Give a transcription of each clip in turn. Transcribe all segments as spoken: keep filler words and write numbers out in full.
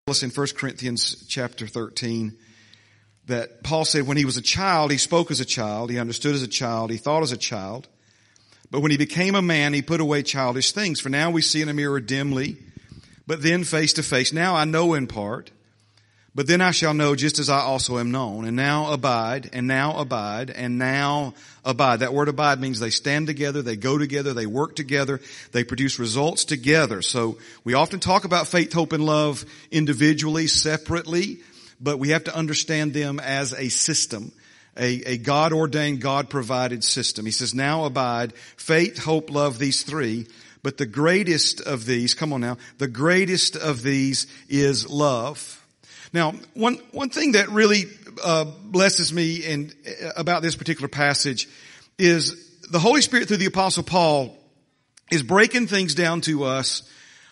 us in First Corinthians chapter thirteen that Paul said when he was a child, he spoke as a child, he understood as a child, he thought as a child. But when he became a man, he put away childish things. For now we see in a mirror dimly, but then face to face. Now I know in part, but then I shall know just as I also am known. And now abide, and now abide, and now abide. That word abide means they stand together, they go together, they work together, they produce results together. So we often talk about faith, hope, and love individually, separately, but we have to understand them as a system, a, a God-ordained, God-provided system. He says, now abide, faith, hope, love, these three. But the greatest of these, come on now, the greatest of these is love. Now, one, one thing that really, uh, blesses me in, about this particular passage is the Holy Spirit through the Apostle Paul is breaking things down to us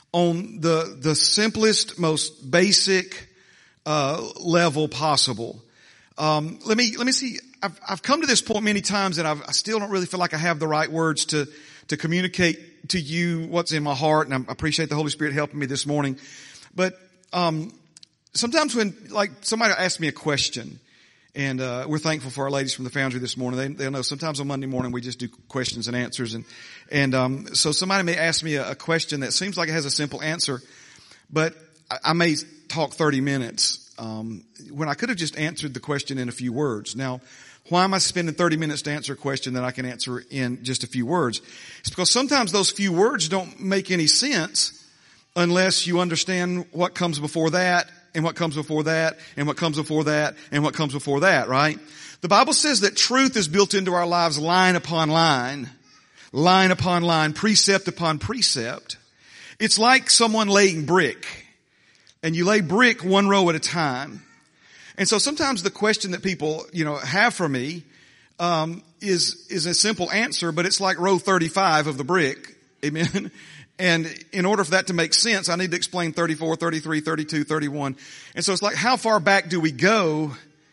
on the, the simplest, most basic, uh, level possible. Um, let me, let me see. I've, I've come to this point many times and I've, I still don't really feel like I have the right words to, to communicate to you what's in my heart. And I appreciate the Holy Spirit helping me this morning. But, um, sometimes when, like, somebody asks me a question, and uh we're thankful for our ladies from the Foundry this morning. They, they'll know sometimes on Monday morning we just do questions and answers. And and um so somebody may ask me a, a question that seems like it has a simple answer, but I, I may talk thirty minutes um when I could have just answered the question in a few words. Now, why am I spending thirty minutes to answer a question that I can answer in just a few words? It's because sometimes those few words don't make any sense unless you understand what comes before that, and what comes before that, and what comes before that, and what comes before that, right? The Bible says that truth is built into our lives line upon line, line upon line, precept upon precept. It's like someone laying brick, and you lay brick one row at a time. And so sometimes the question that people, you know, have for me, um, is, is a simple answer, but it's like row thirty-five of the brick. Amen. And in order for that to make sense, I need to explain thirty-four, thirty-three, thirty-two, thirty-one. And so it's like, how far back do we go,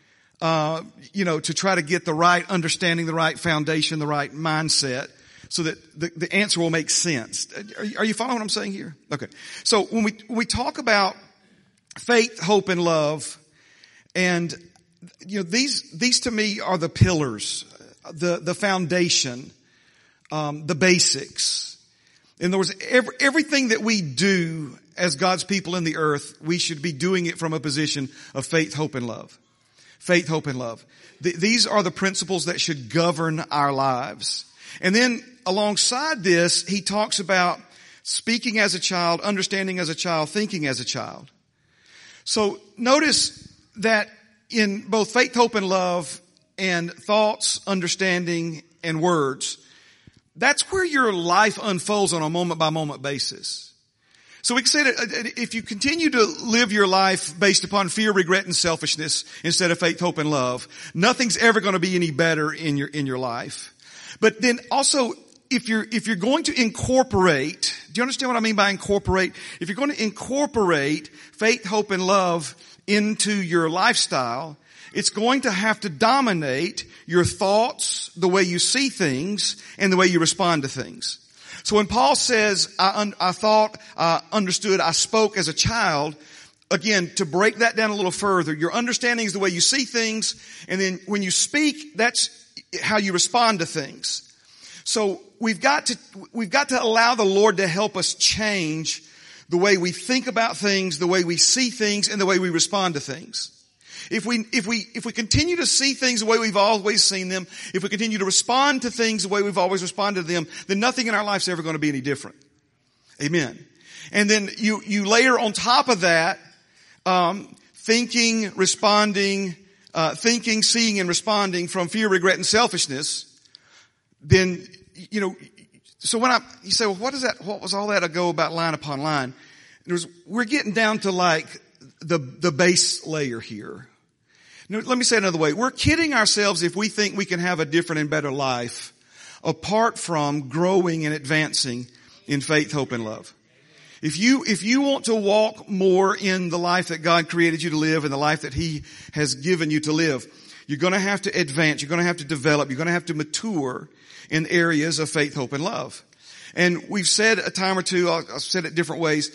uh, you know, to try to get the right understanding, the right foundation, the right mindset, so that the, the answer will make sense. Are you, are you following what I'm saying here? Okay. So when we, when we talk about faith, hope, and love, and, you know, these, these to me are the pillars, the, the foundation, um, the basics. In other words, every, everything that we do as God's people in the earth, we should be doing it from a position of faith, hope, and love. Faith, hope, and love. Th- these are the principles that should govern our lives. And then alongside this, he talks about speaking as a child, understanding as a child, thinking as a child. So notice that in both faith, hope, and love, and thoughts, understanding, and words, that's where your life unfolds on a moment-by-moment basis. So we can say that if you continue to live your life based upon fear, regret, and selfishness instead of faith, hope, and love, nothing's ever going to be any better in your in your life. But then also, if you're if you're going to incorporate, do you understand what I mean by incorporate? If you're going to incorporate faith, hope, and love into your lifestyle, it's going to have to dominate your thoughts, the way you see things, and the way you respond to things. So when Paul says, I, un- I thought, I understood, I spoke as a child, again, to break that down a little further, your understanding is the way you see things, and then when you speak, that's how you respond to things. So we've got to, we've got to allow the Lord to help us change the way we think about things, the way we see things, and the way we respond to things. If we, if we, if we continue to see things the way we've always seen them, if we continue to respond to things the way we've always responded to them, then nothing in our life's ever going to be any different. Amen. And then you, you layer on top of that, um, thinking, responding, uh, thinking, seeing, and responding from fear, regret, and selfishness, then, you know, so when I, you say, well, what is that, what was all that ago about line upon line? It was, we're getting down to like the, the base layer here. Let me say it another way. We're kidding ourselves if we think we can have a different and better life apart from growing and advancing in faith, hope, and love. If you, if you want to walk more in the life that God created you to live and the life that He has given you to live, you're going to have to advance. You're going to have to develop. You're going to have to mature in areas of faith, hope, and love. And we've said a time or two, I've said it different ways,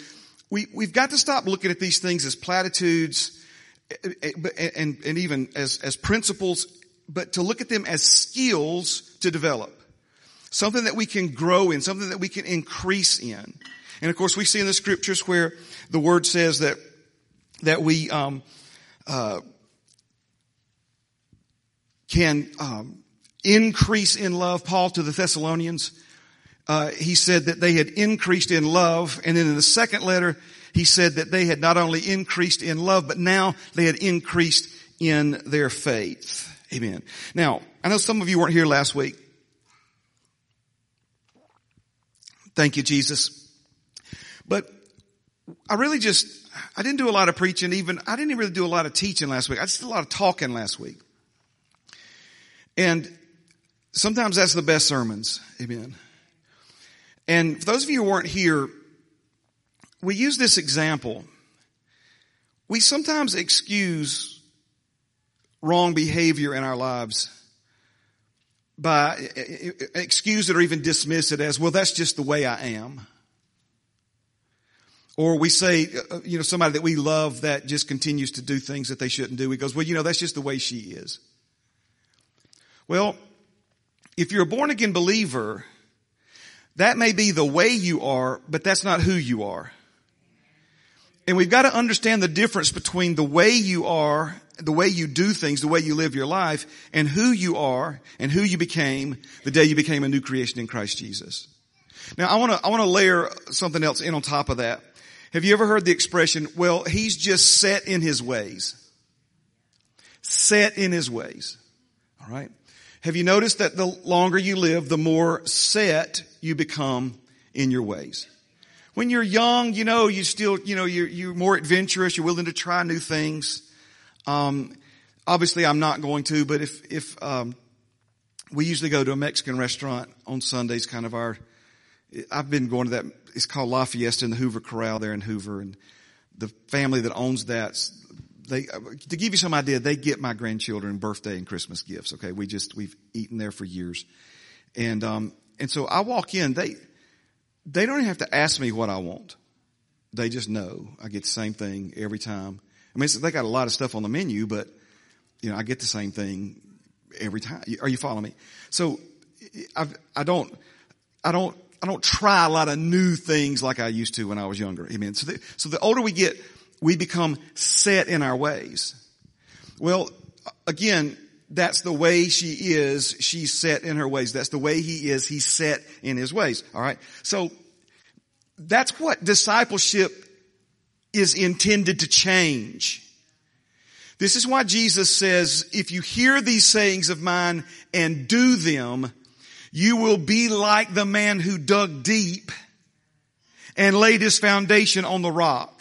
we, we've got to stop looking at these things as platitudes and, and, and even as, as principles, but to look at them as skills to develop. Something that we can grow in, something that we can increase in. And of course we see in the scriptures where the word says that, that we, um, uh, can, um, increase in love. Paul to the Thessalonians, uh, he said that they had increased in love. And then in the second letter, he said that they had not only increased in love, but now they had increased in their faith. Amen. Now, I know some of you weren't here last week. Thank you, Jesus. But I really just, I didn't do a lot of preaching even. I didn't even really do a lot of teaching last week. I just did a lot of talking last week. And sometimes that's the best sermons. Amen. And for those of you who weren't here, we use this example. We sometimes excuse wrong behavior in our lives by excuse it or even dismiss it as, well, that's just the way I am. Or we say, you know, somebody that we love that just continues to do things that they shouldn't do. We goes, well, you know, that's just the way she is. Well, if you're a born again believer, that may be the way you are, but that's not who you are. And we've got to understand the difference between the way you are, the way you do things, the way you live your life, and who you are and who you became the day you became a new creation in Christ Jesus. Now, I want to, I want to layer something else in on top of that. Have you ever heard the expression, well, he's just set in his ways? Set in his ways. All right. Have you noticed that the longer you live, the more set you become in your ways? When you're young, you know, you still, you know, you're, you're more adventurous. You're willing to try new things. Um, obviously I'm not going to, but if, if, um, we usually go to a Mexican restaurant on Sundays, kind of our, I've been going to that, it's called La Fiesta in the Hoover Corral there in Hoover, and the family that owns that, they, to give you some idea, they get my grandchildren birthday and Christmas gifts. Okay. We just, we've eaten there for years. And, um, and so I walk in, they, they don't even have to ask me what I want. They just know I get the same thing every time. I mean, it's, they got a lot of stuff on the menu, but you know, I get the same thing every time. Are you following me? So I've, I don't, I don't, I don't try a lot of new things like I used to when I was younger. Amen. So the, so the older we get, we become set in our ways. Well, again, that's the way she is. She's set in her ways. That's the way he is. He's set in his ways. All right. So that's what discipleship is intended to change. This is why Jesus says, if you hear these sayings of mine and do them, you will be like the man who dug deep and laid his foundation on the rock.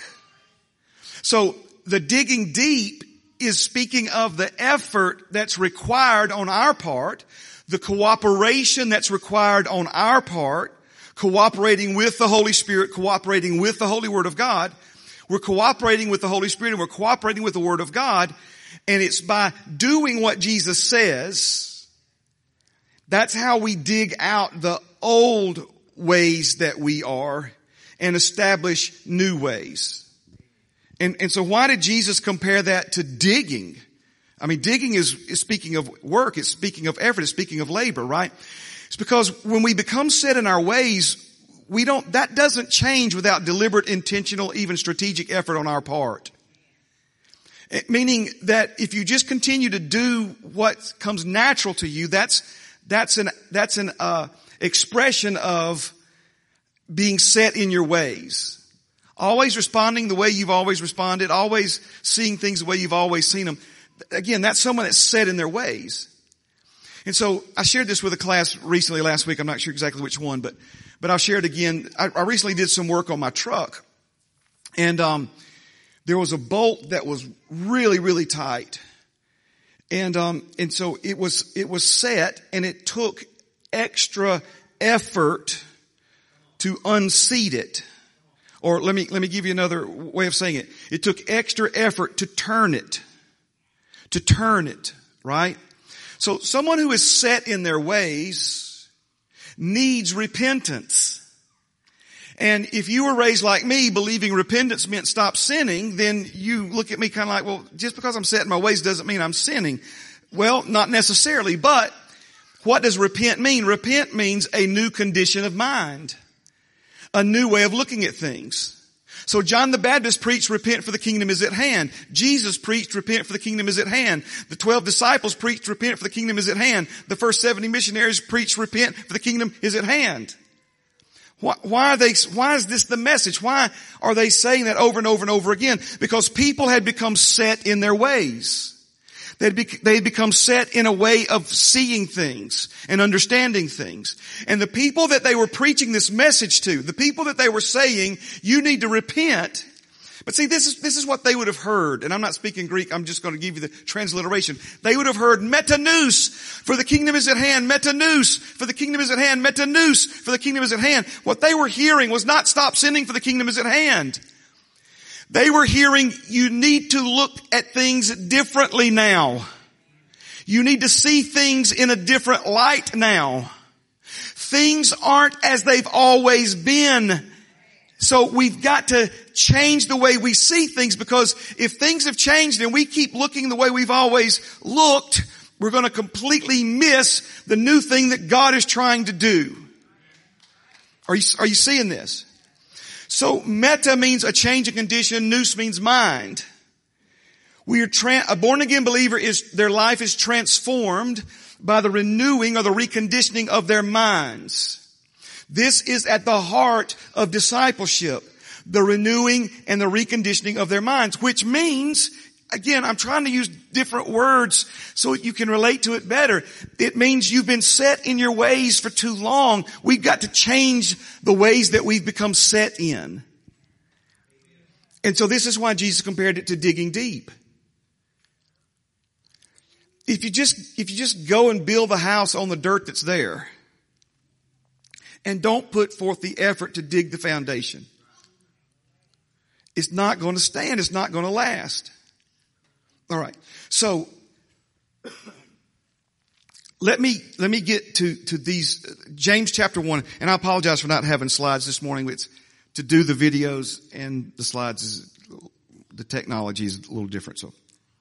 So the digging deep is speaking of the effort that's required on our part, the cooperation that's required on our part, cooperating with the Holy Spirit, cooperating with the Holy Word of God. We're cooperating with the Holy Spirit and we're cooperating with the Word of God. And it's by doing what Jesus says, that's how we dig out the old ways that we are and establish new ways. And, and so why did Jesus compare that to digging? I mean, digging is, is speaking of work. It's speaking of effort. It's speaking of labor, right? It's because when we become set in our ways, we don't, that doesn't change without deliberate, intentional, even strategic effort on our part. It, meaning that if you just continue to do what comes natural to you, that's, that's an, that's an, uh, expression of being set in your ways. Always responding the way you've always responded, always seeing things the way you've always seen them. Again, that's someone that's set in their ways. And so I shared this with a class recently last week. I'm not sure exactly which one, but, but I'll share it again. I, I recently did some work on my truck, and, um, there was a bolt that was really, really tight. And, um, and so it was, it was set, and it took extra effort to unseat it. Or let me, let me give you another way of saying it. It took extra effort to turn it. To turn it, right? So someone who is set in their ways needs repentance. And if you were raised like me, believing repentance meant stop sinning, then you look at me kind of like, well, just because I'm set in my ways doesn't mean I'm sinning. Well, not necessarily, but what does repent mean? Repent means a new condition of mind, a new way of looking at things. So John the Baptist preached, repent for the kingdom is at hand. Jesus preached, repent for the kingdom is at hand. The twelve disciples preached, repent for the kingdom is at hand. The first seventy missionaries preached, repent for the kingdom is at hand. Why, why are they, why is this the message? Why are they saying that over and over and over again? Because people had become set in their ways. They'd be, they'd become set in a way of seeing things and understanding things. And the people that they were preaching this message to, the people that they were saying, you need to repent. But see, this is, this is what they would have heard. And I'm not speaking Greek. I'm just going to give you the transliteration. They would have heard metanous, for the kingdom is at hand. Metanous, for the kingdom is at hand. Metanous, for the kingdom is at hand. What they were hearing was not stop sinning, for the kingdom is at hand. They were hearing, you need to look at things differently now. You need to see things in a different light now. Things aren't as they've always been. So we've got to change the way we see things, because if things have changed and we keep looking the way we've always looked, we're going to completely miss the new thing that God is trying to do. Are you, are you seeing this? So meta means a change of condition. Nous means mind. We are tra- a born again believer is, their life is transformed by the renewing or the reconditioning of their minds. This is at the heart of discipleship, the renewing and the reconditioning of their minds, which means, again, I'm trying to use different words so you can relate to it better. It means you've been set in your ways for too long. We've got to change the ways that we've become set in. And so this is why Jesus compared it to digging deep. If you just, if you just go and build a house on the dirt that's there, and don't put forth the effort to dig the foundation, it's not going to stand. It's not going to last. All right. So let me, let me get to, to these, James chapter one, and I apologize for not having slides this morning. It's to do the videos and the slides is, the technology is a little different. So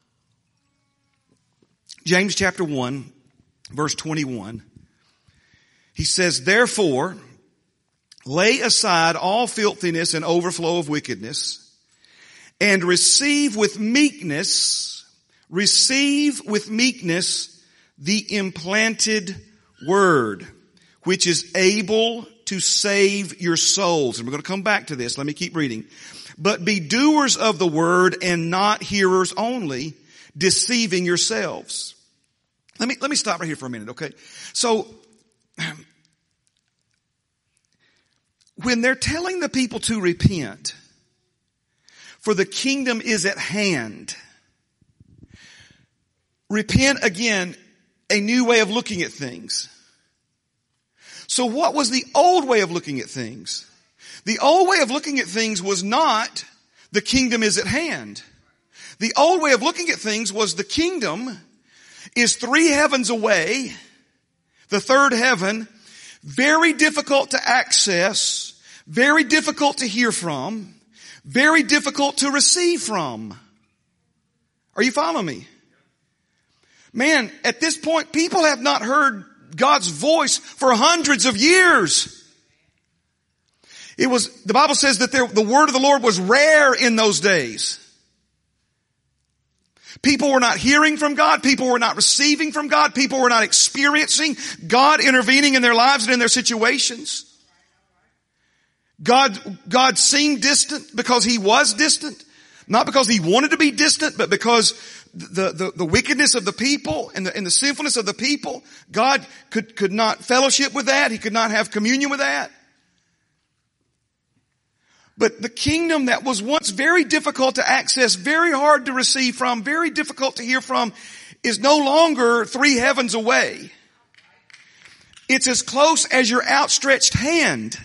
James chapter one, verse twenty-one. He says, therefore, lay aside all filthiness and overflow of wickedness, and receive with meekness, receive with meekness the implanted word, which is able to save your souls. And we're going to come back to this. Let me keep reading. But be doers of the word and not hearers only, deceiving yourselves. Let me, let me stop right here for a minute, okay? So, when they're telling the people to repent, for the kingdom is at hand, repent again, a new way of looking at things. So what was the old way of looking at things? The old way of looking at things was not the kingdom is at hand. The old way of looking at things was the kingdom is three heavens away, the third heaven, very difficult to access, very difficult to hear from, very difficult to receive from. Are you following me? Man, at this point, people have not heard God's voice for hundreds of years. It was, the Bible says that there, the word of the Lord was rare in those days. People were not hearing from God. People were not receiving from God. People were not experiencing God intervening in their lives and in their situations. God, God seemed distant because He was distant. Not because He wanted to be distant, but because the, the, the wickedness of the people and the, and the sinfulness of the people, God could, could not fellowship with that. He could not have communion with that. But the kingdom that was once very difficult to access, very hard to receive from, very difficult to hear from, is no longer three heavens away. It's as close as your outstretched hand.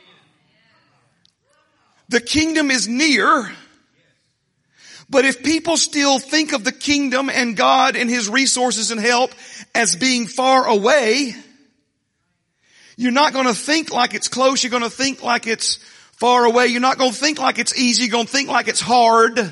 The kingdom is near. But if people still think of the kingdom and God and His resources and help as being far away, you're not going to think like it's close. You're going to think like it's far away. You're not going to think like it's easy. You're going to think like it's hard.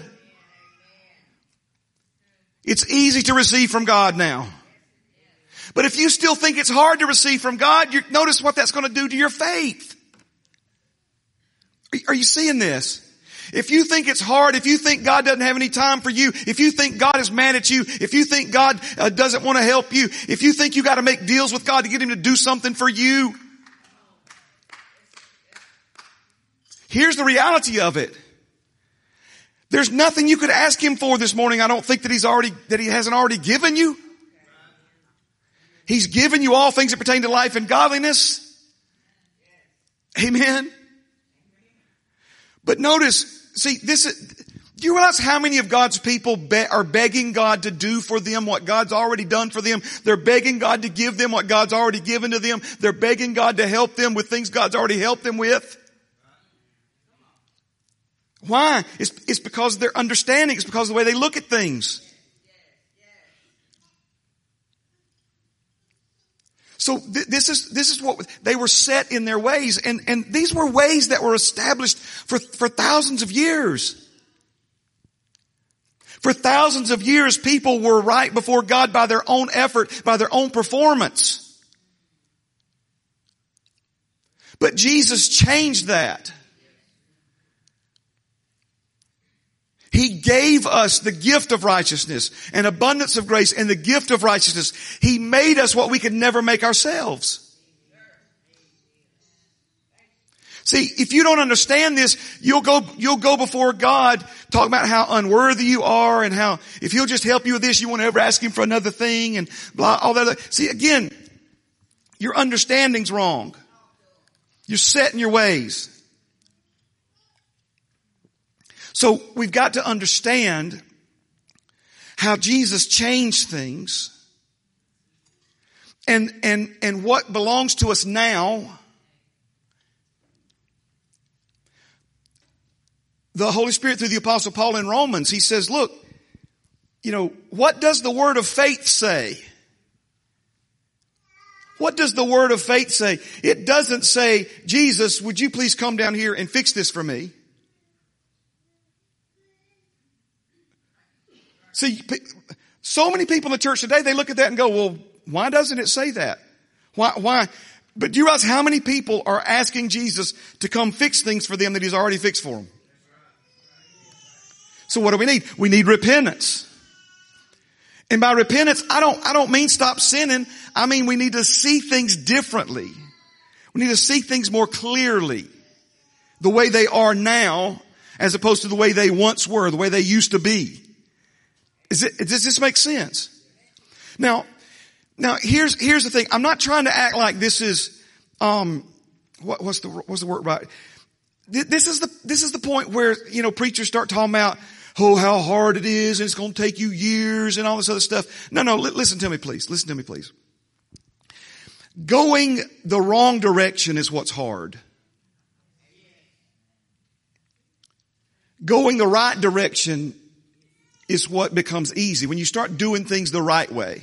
It's easy to receive from God now. But if you still think it's hard to receive from God, you notice what that's going to do to your faith. Are you seeing this? If you think it's hard, if you think God doesn't have any time for you, if you think God is mad at you, if you think God uh, doesn't want to help you, if you think you got to make deals with God to get Him to do something for you, here's the reality of it. There's nothing you could ask Him for this morning. I don't think that He's already, that He hasn't already given you. He's given you all things that pertain to life and godliness. Amen. But notice, see, this is, do you realize how many of God's people be, are begging God to do for them what God's already done for them? They're begging God to give them what God's already given to them. They're begging God to help them with things God's already helped them with. Why? It's, it's because of their understanding. It's because of the way they look at things. So th- this is, this is what, they were set in their ways, and, and these were ways that were established for, for thousands of years. For thousands of years, people were right before God by their own effort, by their own performance. But Jesus changed that. He gave us the gift of righteousness and abundance of grace and the gift of righteousness. He made us what we could never make ourselves. See, if you don't understand this, you'll go, you'll go before God talking about how unworthy you are and how if He'll just help you with this, you won't ever ask Him for another thing and blah, all that. See, again, your understanding's wrong. You're set in your ways. So we've got to understand how Jesus changed things and, and, and what belongs to us now. The Holy Spirit through the Apostle Paul in Romans, he says, look, you know, what does the word of faith say? What does the word of faith say? It doesn't say, Jesus, would you please come down here and fix this for me? See, so many people in the church today, they look at that and go, well, why doesn't it say that? Why, why? But do you realize how many people are asking Jesus to come fix things for them that He's already fixed for them? So what do we need? We need repentance. And by repentance, I don't, I don't mean stop sinning. I mean, we need to see things differently. We need to see things more clearly. The way they are now, as opposed to the way they once were, the way they used to be. Is it, does this make sense? Now, now here's, here's the thing. I'm not trying to act like this is, um, what, what's the, what's the word right? This is the, this is the point where, you know, preachers start talking about, oh, how hard it is and it's going to take you years and all this other stuff. No, no, li- listen to me, please. Listen to me, please. Going the wrong direction is what's hard. Going the right direction is what becomes easy when you start doing things the right way.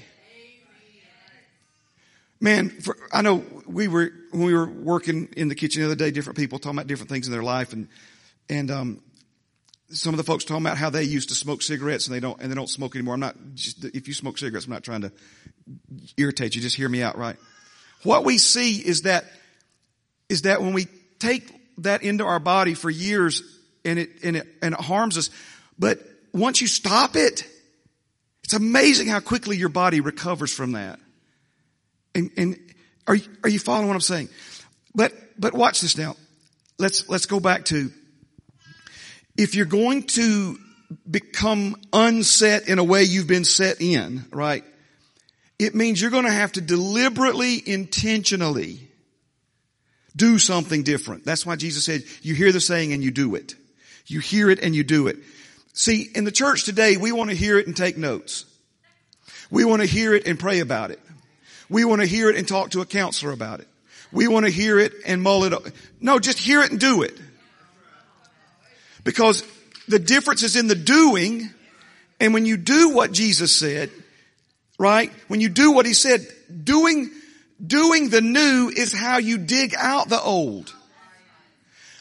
Man, for, I know we were, when we were working in the kitchen the other day, different people talking about different things in their life, and, and, um, some of the folks talking about how they used to smoke cigarettes and they don't, and they don't smoke anymore. I'm not, just, if you smoke cigarettes, I'm not trying to irritate you. Just hear me out, right? What we see is that, is that when we take that into our body for years and it, and it, and it harms us, but once you stop it, it's amazing how quickly your body recovers from that. And, and are you, are you following what I'm saying? But, but watch this now. Let's, let's go back to, if you're going to become unset in a way you've been set in, right? It means you're going to have to deliberately, intentionally do something different. That's why Jesus said, you hear the saying and you do it. You hear it and you do it. See, in the church today, we want to hear it and take notes. We want to hear it and pray about it. We want to hear it and talk to a counselor about it. We want to hear it and mull it up. No, just hear it and do it. Because the difference is in the doing, and when you do what Jesus said, right? When you do what He said, doing, doing the new is how you dig out the old.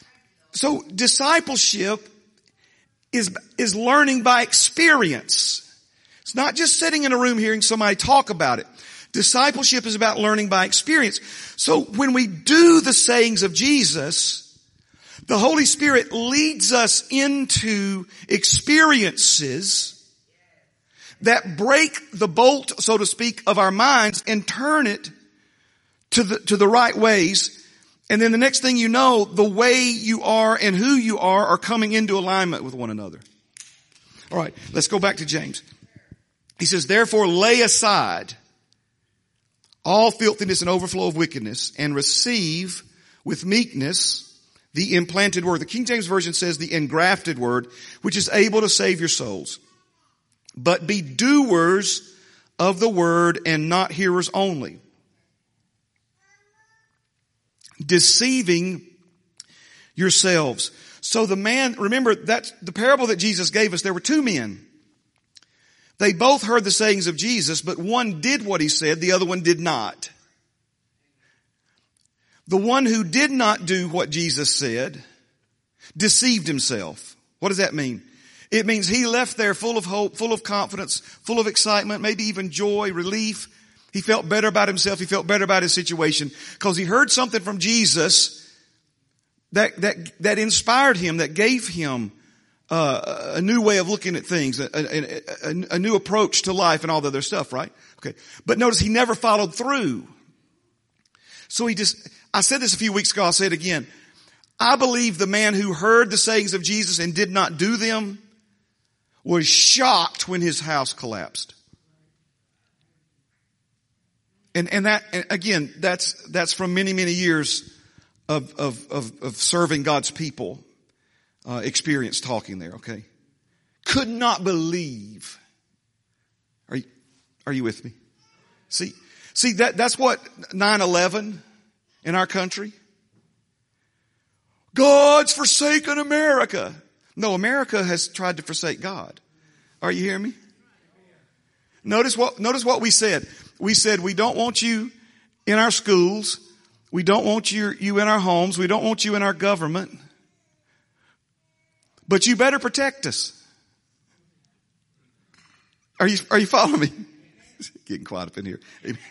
So discipleship is, is learning by experience. It's not just sitting in a room hearing somebody talk about it. Discipleship is about learning by experience. So when we do the sayings of Jesus, the Holy Spirit leads us into experiences that break the bolt, so to speak, of our minds and turn it to the, to the right ways. And then the next thing you know, the way you are and who you are are coming into alignment with one another. All right, let's go back to James. He says, therefore lay aside all filthiness and overflow of wickedness and receive with meekness the implanted word. The King James Version says the engrafted word, which is able to save your souls. But be doers of the word and not hearers only, deceiving yourselves. So the man, remember that's the parable that Jesus gave us. There were two men. They both heard the sayings of Jesus, but one did what he said, the other one did not. The one who did not do what Jesus said deceived himself. What does that mean? It means he left there full of hope, full of confidence, full of excitement, maybe even joy, relief. He felt better about himself. He felt better about his situation because he heard something from Jesus that, that, that inspired him, that gave him uh, a new way of looking at things, a, a, a, a new approach to life and all the other stuff, right? Okay. But notice he never followed through. So he just, I said this a few weeks ago, I'll say it again. I believe the man who heard the sayings of Jesus and did not do them was shocked when his house collapsed. And, and that, and again, that's, that's from many, many years of, of, of, of serving God's people, uh, experience talking there, okay? Could not believe. Are you, are you with me? See, see that, that's what nine eleven in our country. God's forsaken America. No, America has tried to forsake God. Are you hearing me? Notice what, notice what we said. We said we don't want you in our schools. We don't want you, you in our homes. We don't want you in our government. But you better protect us. Are you, are you following me? Getting quiet up in here.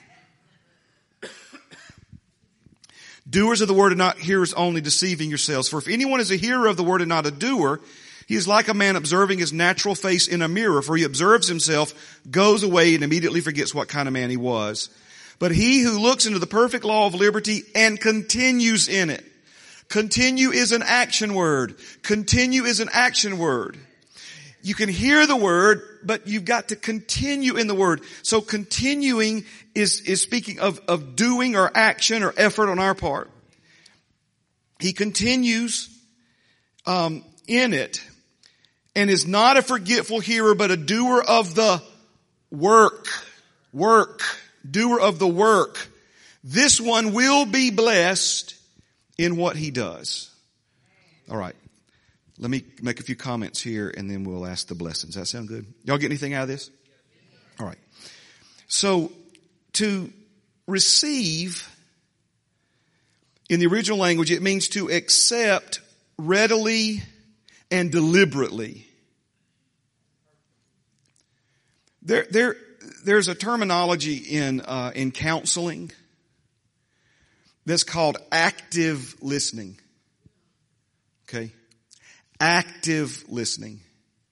Doers of the word and not hearers only, deceiving yourselves. For if anyone is a hearer of the word and not a doer, he is like a man observing his natural face in a mirror. For he observes himself, goes away, and immediately forgets what kind of man he was. But he who looks into the perfect law of liberty and continues in it. Continue is an action word. Continue is an action word. You can hear the word, but you've got to continue in the word. So continuing is, is speaking of, of doing or action or effort on our part. He continues, um, in it and is not a forgetful hearer, but a doer of the work. Work. Doer of the work. This one will be blessed in what he does. All right. Let me make a few comments here and then we'll ask the blessings. Does that sound good? Y'all get anything out of this? All right. So to receive in the original language, it means to accept readily and deliberately. There, there, there's a terminology in, uh, in counseling that's called active listening. Okay. Active listening.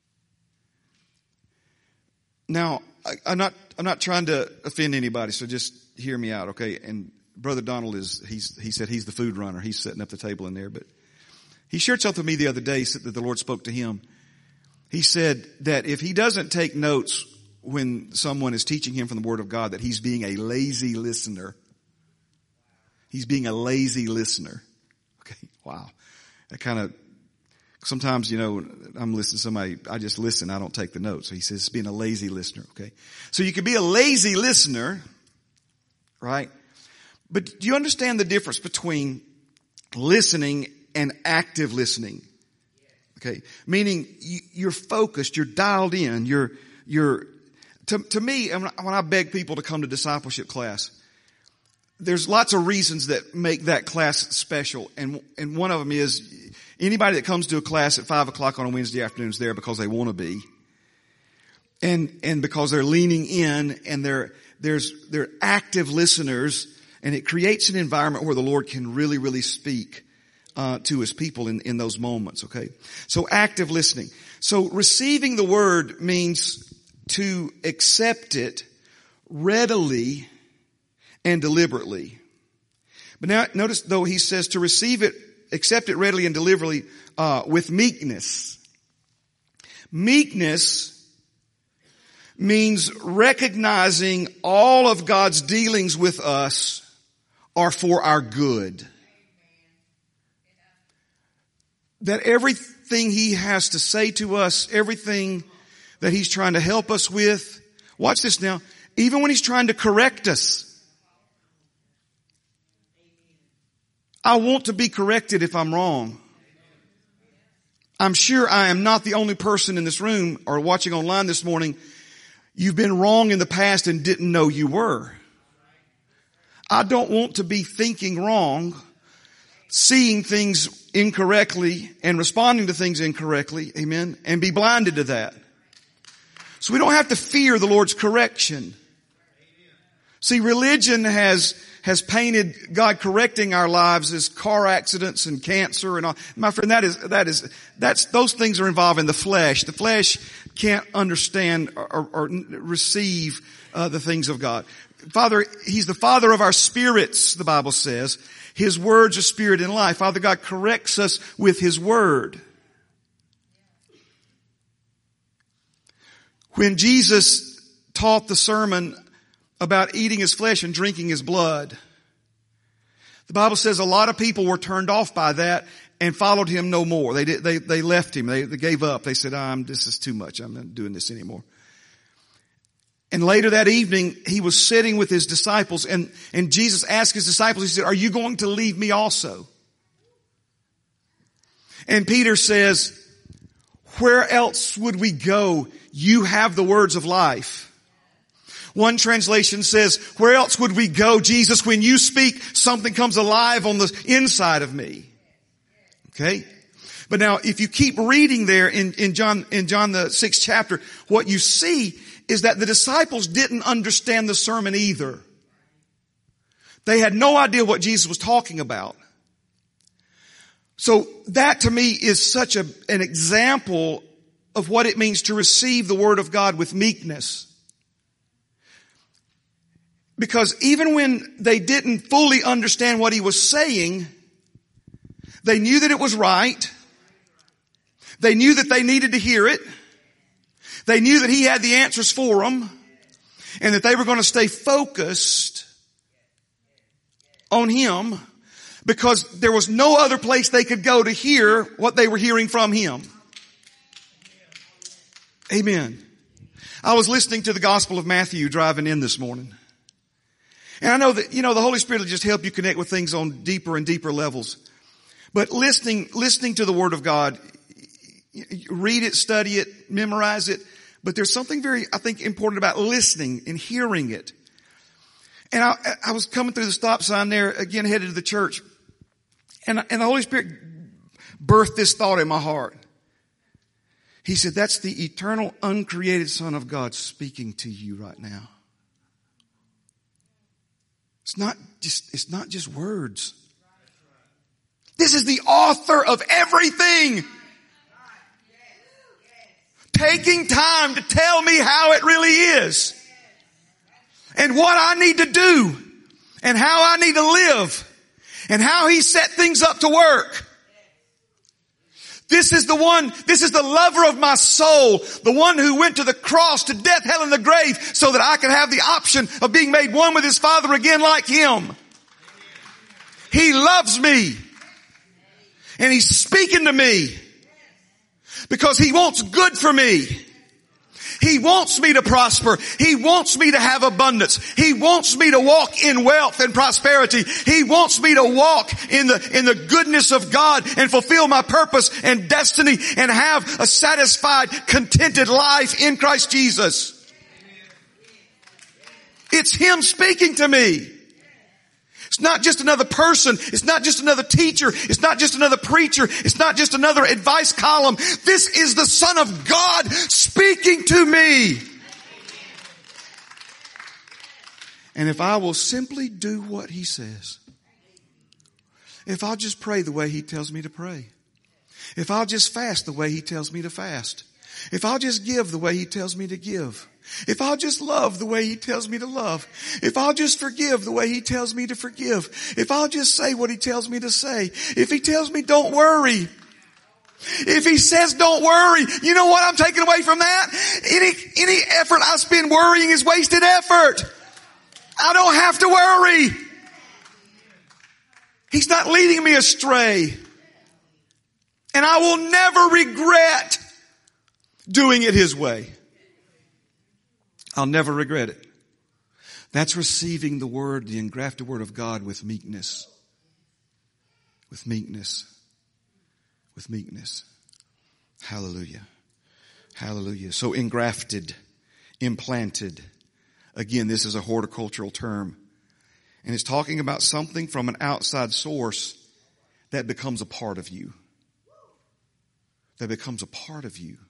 Now, I, I'm not, I'm not trying to offend anybody, so just hear me out, okay? And Brother Donald is, he's, he said he's the food runner. He's setting up the table in there, but he shared something with me the other day that the Lord spoke to him. He said that if he doesn't take notes when someone is teaching him from the Word of God, that he's being a lazy listener. He's being a lazy listener. Okay, wow. That kind of, sometimes, you know, I'm listening to somebody, I just listen, I don't take the notes. So he says being a lazy listener, okay? So you can be a lazy listener, right? But do you understand the difference between listening and active listening? Okay? Meaning you're focused, you're dialed in, you're, you're, to, to me, when I beg people to come to discipleship class, there's lots of reasons that make that class special. And, and one of them is, Anybody that comes to a class at five o'clock on a Wednesday afternoon is there because they want to be. And, and because they're leaning in and they're, there's, they're active listeners, and it creates an environment where the Lord can really, really speak, uh, to His people in, in those moments, okay? So active listening. So receiving the word means to accept it readily and deliberately. But now notice though he says to receive it, accept it readily and deliberately, uh, with meekness. Meekness means recognizing all of God's dealings with us are for our good. That everything He has to say to us, everything that He's trying to help us with, watch this now, even when He's trying to correct us. I want to be corrected if I'm wrong. I'm sure I am not the only person in this room or watching online this morning. You've been wrong in the past and didn't know you were. I don't want to be thinking wrong, seeing things incorrectly and responding to things incorrectly, amen, and be blinded to that. So we don't have to fear the Lord's correction. See, religion has has painted God correcting our lives as car accidents and cancer and all. My friend, that is, that is, that's, those things are involving the flesh. The flesh can't understand or, or, or receive uh, the things of God. Father, He's the Father of our spirits, the Bible says. His word's a spirit and life. Father God corrects us with His word. When Jesus taught the sermon about eating His flesh and drinking His blood, the Bible says a lot of people were turned off by that and followed Him no more. They did, they, they left Him. They, they gave up. They said, I'm, this is too much. I'm not doing this anymore. And later that evening, He was sitting with His disciples, and, and Jesus asked His disciples, He said, are you going to leave me also? And Peter says, where else would we go? You have the words of life. One translation says, where else would we go, Jesus? When you speak, something comes alive on the inside of me. Okay? But now, if you keep reading there in, in John, in John the sixth chapter, what you see is that the disciples didn't understand the sermon either. They had no idea what Jesus was talking about. So that to me is such a, an example of what it means to receive the word of God with meekness. Because even when they didn't fully understand what He was saying, they knew that it was right. They knew that they needed to hear it. They knew that He had the answers for them, and that they were going to stay focused on Him, because there was no other place they could go to hear what they were hearing from Him. Amen. I was listening to the Gospel of Matthew driving in this morning. And I know that, you know, the Holy Spirit will just help you connect with things on deeper and deeper levels. But listening, listening to the Word of God, read it, study it, memorize it. But there's something very, I think, important about listening and hearing it. And I, I was coming through the stop sign there, again, headed to the church. And, and the Holy Spirit birthed this thought in my heart. He said, that's the eternal, uncreated Son of God speaking to you right now. It's not just, it's not just words. This is the author of everything. Taking time to tell me how it really is. And what I need to do. And how I need to live. And how He set things up to work. This is the one, this is the lover of my soul. The one who went to the cross, to death, hell, and the grave, so that I could have the option of being made one with His Father again like Him. He loves me. And He's speaking to me. Because He wants good for me. He wants me to prosper. He wants me to have abundance. He wants me to walk in wealth and prosperity. He wants me to walk in the, in the goodness of God and fulfill my purpose and destiny and have a satisfied, contented life in Christ Jesus. It's Him speaking to me. It's not just another person. It's not just another teacher. It's not just another preacher. It's not just another advice column. This is the Son of God speaking to me. And if I will simply do what He says, if I'll just pray the way He tells me to pray, if I'll just fast the way He tells me to fast, if I'll just give the way He tells me to give, if I'll just love the way He tells me to love, if I'll just forgive the way He tells me to forgive, if I'll just say what He tells me to say, if He tells me don't worry, if He says don't worry, you know what I'm taking away from that? Any, any effort I spend worrying is wasted effort. I don't have to worry. He's not leading me astray. And I will never regret doing it His way. I'll never regret it. That's receiving the word, the engrafted word of God with meekness. With meekness. With meekness. Hallelujah. Hallelujah. So engrafted, implanted. Again, this is a horticultural term. And it's talking about something from an outside source that becomes a part of you. That becomes a part of you.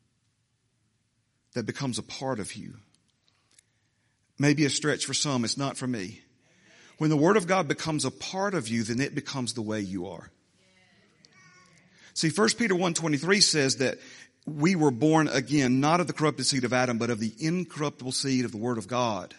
That becomes a part of you. Maybe a stretch for some, it's not for me. When the Word of God becomes a part of you, then it becomes the way you are. See, First Peter one twenty-three says that we were born again, not of the corrupted seed of Adam, but of the incorruptible seed of the Word of God.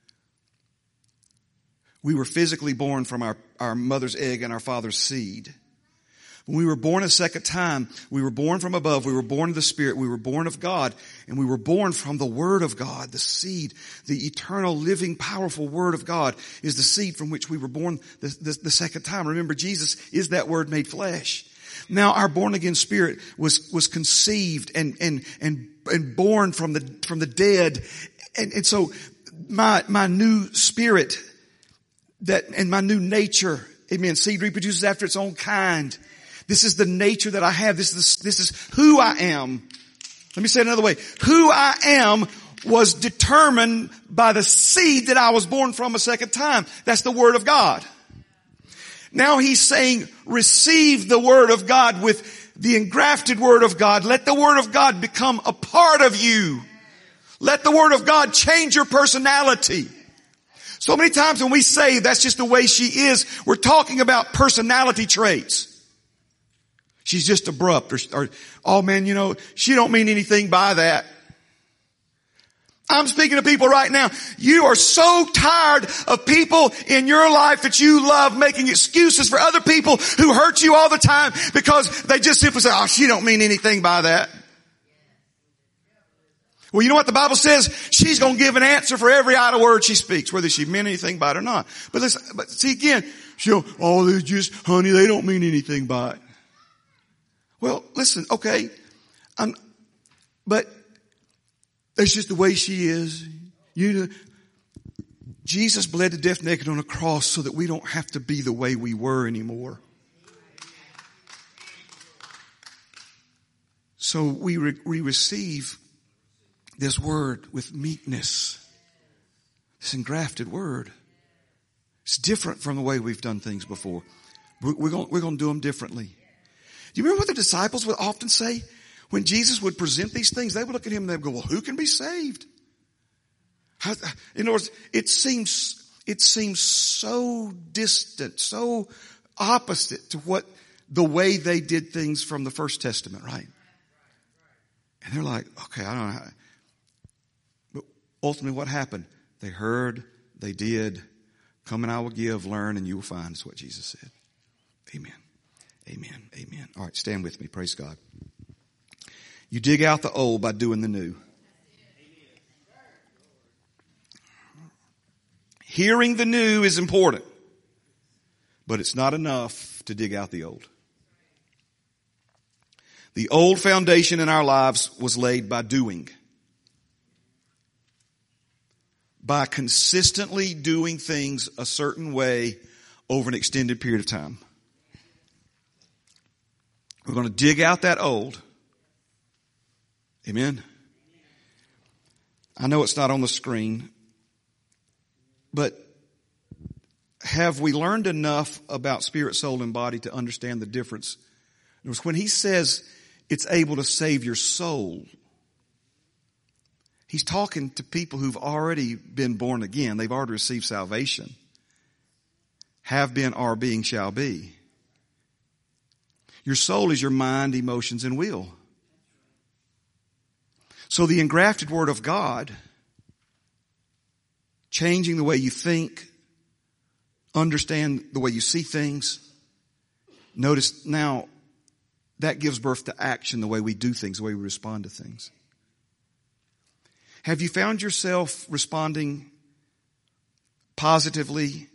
We were physically born from our, our mother's egg and our father's seed. When we were born a second time, we were born from above, we were born of the Spirit, we were born of God, and we were born from the Word of God, the seed, the eternal, living, powerful Word of God is the seed from which we were born the, the, the second time. Remember, Jesus is that Word made flesh. Now our born again spirit was, was conceived and, and, and, and born from the, from the dead. And, and so my, my new spirit that, and my new nature, amen, seed reproduces after its own kind. This is the nature that I have. This is, this is who I am. Let me say it another way. Who I am was determined by the seed that I was born from a second time. That's the Word of God. Now He's saying, receive the Word of God with the engrafted Word of God. Let the Word of God become a part of you. Let the Word of God change your personality. So many times when we say that's just the way she is, we're talking about personality traits. She's just abrupt, or, or oh man, you know, she don't mean anything by that. I'm speaking to people right now. You are so tired of people in your life that you love making excuses for other people who hurt you all the time because they just simply say, oh, she don't mean anything by that. Well, you know what the Bible says? She's going to give an answer for every idle word she speaks, whether she meant anything by it or not. But listen, but see again, she'll, oh, they just, honey, they don't mean anything by it. Well, listen, okay, I'm, but that's just the way she is. You know, Jesus bled to death naked on a cross so that we don't have to be the way we were anymore. So we, re- we receive this word with meekness. This engrafted word. It's different from the way we've done things before. We're, we're going we're going to do them differently. Do you remember what the disciples would often say? When Jesus would present these things, they would look at him and they would go, well, who can be saved? How, in other words, it seems, it seems so distant, so opposite to what the way they did things from the First Testament, right? And they're like, okay, I don't know how. But ultimately what happened? They heard, they did. Come and I will give, learn, and you will find, is what Jesus said. Amen. Amen. Amen. All right, stand with me. Praise God. You dig out the old by doing the new. Hearing the new is important, but it's not enough to dig out the old. The old foundation in our lives was laid by doing. By consistently doing things a certain way over an extended period of time. We're going to dig out that old. Amen. I know it's not on the screen, but have we learned enough about spirit, soul, and body to understand the difference? In other words, when he says it's able to save your soul, he's talking to people who've already been born again. They've already received salvation. Have been, are being, shall be. Your soul is your mind, emotions, and will. So the engrafted Word of God, changing the way you think, understand the way you see things. Notice now that gives birth to action, the way we do things, the way we respond to things. Have you found yourself responding positively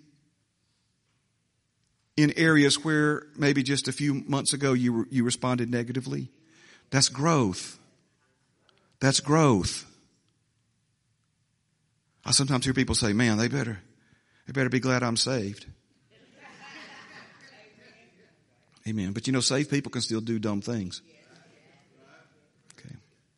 in areas where maybe just a few months ago you you responded negatively? That's growth. That's growth. I sometimes hear people say, man, they better, they better be glad I'm saved. Amen. But you know, saved people can still do dumb things. Okay.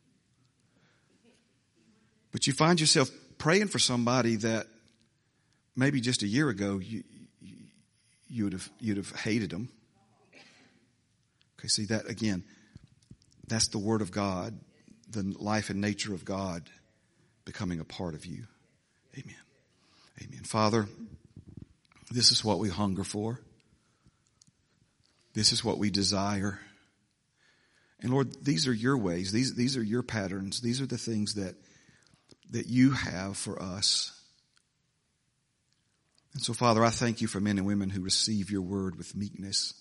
But you find yourself praying for somebody that maybe just a year ago you, you, you would have, you'd have hated them. Okay. See that again, that's the Word of God, the life and nature of God becoming a part of you. Amen. Amen. Father, this is what we hunger for. This is what we desire. And Lord, these are your ways. These, these are your patterns. These are the things that, that you have for us. And so, Father, I thank you for men and women who receive your word with meekness.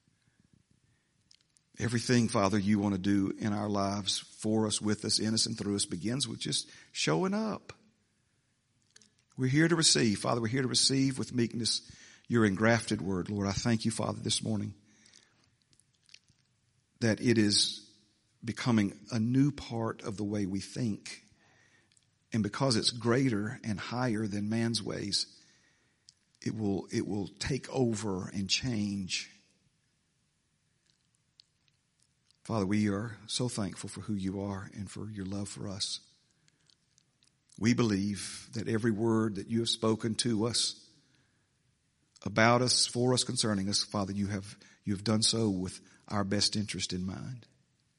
Everything, Father, you want to do in our lives for us, with us, in us, and through us begins with just showing up. We're here to receive. Father, we're here to receive with meekness your engrafted word. Lord, I thank you, Father, this morning that it is becoming a new part of the way we think. And because it's greater and higher than man's ways, it will, it will take over and change. Father, we are so thankful for who you are and for your love for us. We believe that every word that you have spoken to us, about us, for us, concerning us, Father, you have, you have done so with our best interest in mind.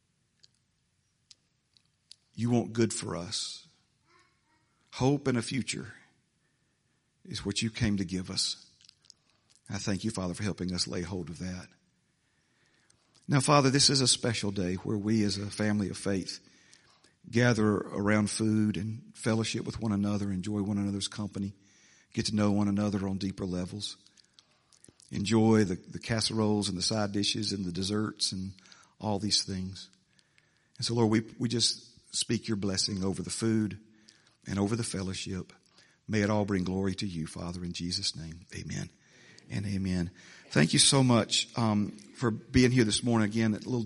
You want good for us. Hope and a future is what you came to give us. I thank you, Father, for helping us lay hold of that. Now, Father, this is a special day where we as a family of faith gather around food and fellowship with one another, enjoy one another's company, get to know one another on deeper levels, enjoy the, the casseroles and the side dishes and the desserts and all these things. And so, Lord, we, we just speak your blessing over the food and over the fellowship. May it all bring glory to you, Father, in Jesus' name. Amen and amen. Thank you so much um, for being here this morning. Again, a little